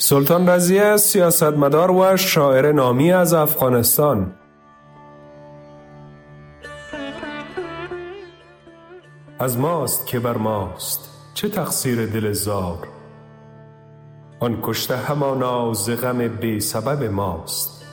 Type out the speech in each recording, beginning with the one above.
سلطان رضیه سیاستمدار و شاعر نامی از افغانستان. از ماست که بر ماست چه تقصیر دل زار، آن کشته همانا ز غم بی سبب ماست.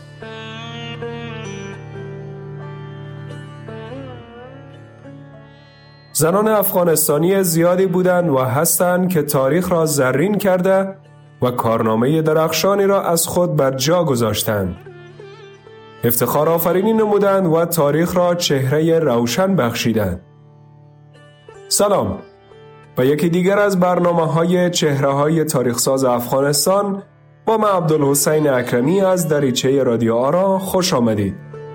زنان افغانستانی زیادی بودند و هستند که تاریخ را زرین کرده و کارنامه درخشانی را از خود بر جا گذاشتند. افتخار آفرینی نمودند و تاریخ را چهره روشن بخشیدند. سلام، به یکی دیگر از برنامه‌های چهره‌های تاریخ‌ساز افغانستان با من عبدالحسین اکرمی از دریچه رادیو آرا خوش آمدید.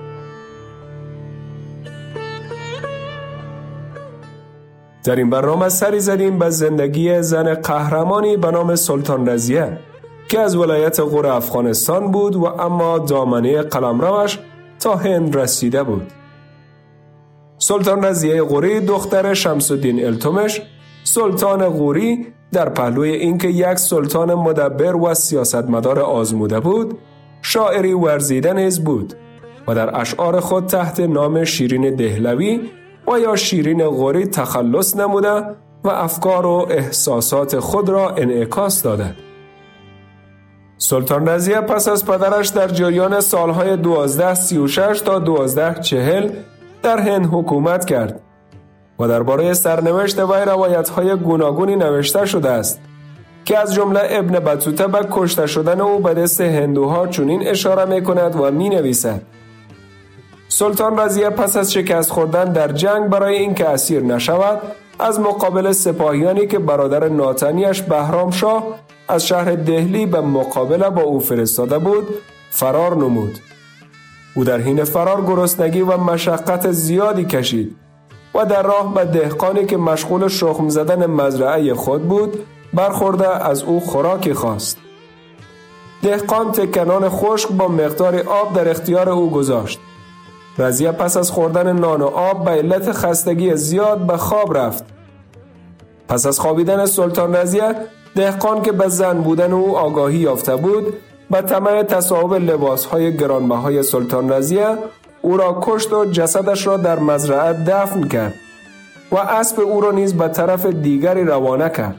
در این برنامه سری زدیم به زندگی زن قهرمانی به نام سلطان رضیه که از ولایت غور افغانستان بود و اما دامنه قلمروش تا هند رسیده بود. سلطان رضیه غوری دختر شمس الدین التمش، سلطان غوری، در پهلوی اینکه یک سلطان مدبر و سیاستمدار آزموده بود، شاعری ورزیده نیز بود و در اشعار خود تحت نام شیرین دهلوی و یا شیرین غوری تخلص نموده و افکار و احساسات خود را انعکاس داده. سلطان رضیه پس از پدرش در جریان سالهای 1236 تا 1240 در هند حکومت کرد و درباره سرنوشت وی روایت‌های گوناگونی نوشته شده است که از جمله ابن بطوطه به کشته شدن او به دست هندوها چنین اشاره می‌کند و می‌نویسد: سلطان رضیه پس از شکست خوردن در جنگ برای اینکه اسیر نشود، از مقابل سپاهیانی که برادر ناتنیش بهرام شاه از شهر دهلی به مقابله با او فرستاده بود فرار نمود. او در حین فرار گرسنگی و مشقت زیادی کشید و در راه به دهقانی که مشغول شخم زدن مزرعه خود بود برخورده از او خوراکی خواست. دهقان تکنان خشک با مقدار آب در اختیار او گذاشت. رضیه پس از خوردن نان و آب به علت خستگی زیاد به خواب رفت. پس از خوابیدن سلطان رضیه، دهقان که به زن بودن او آگاهی یافته بود، به طمع تصاحب لباسهای گرانبهای سلطان رضیه او را کشت و جسدش را در مزرعه دفن کرد و اسب او را نیز به طرف دیگری روانه کرد.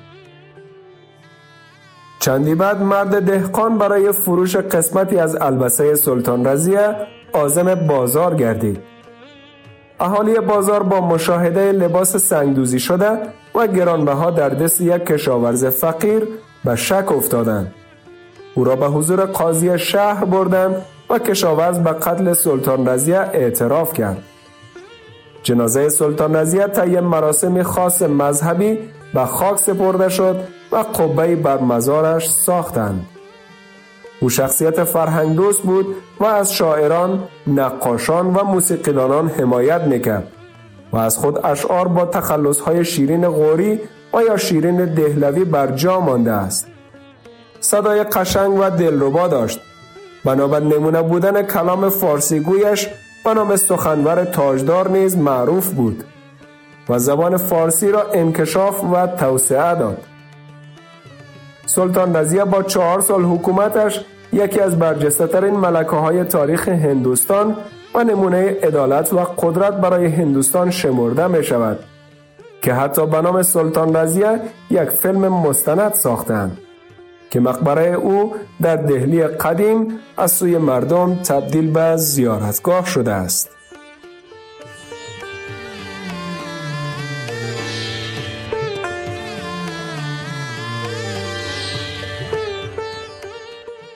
چندی بعد مرد دهقان برای فروش قسمتی از البسه سلطان رضیه عازم بازار گردید. اهالی بازار با مشاهده لباس سنگدوزی شده و گرانبها در دست یک کشاورز فقیر به شک افتادند. او را به حضور قاضی شهر بردند و کشاورز به قتل سلطان رضیه اعتراف کرد. جنازه سلطان رضیه طی مراسم خاص مذهبی به خاک سپرده شد و قبه‌ای بر مزارش ساختند. او شخصیت فرهنگ دوست بود و از شاعران، نقاشان و موسیقیدانان حمایت میکرد و از خود اشعار با تخلص‌های شیرین غوری و یا شیرین دهلوی بر جا مانده است. صدای قشنگ و دلربا داشت. بنابر نمونه بودن کلام فارسی گویش به نام سخنور تاجدار نیز معروف بود و زبان فارسی را انکشاف و توسعه داد. سلطان رضیه با 4 سال حکومتش یکی از برجسته‌ترین ملکه‌های تاریخ هندوستان و نمونه عدالت و قدرت برای هندوستان شمرده می شود که حتی به نام سلطان رضیه یک فیلم مستند ساختند که مقبره او در دهلی قدیم از سوی مردم تبدیل به زیارتگاه شده است.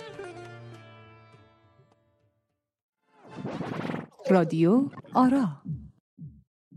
رادیو آرا.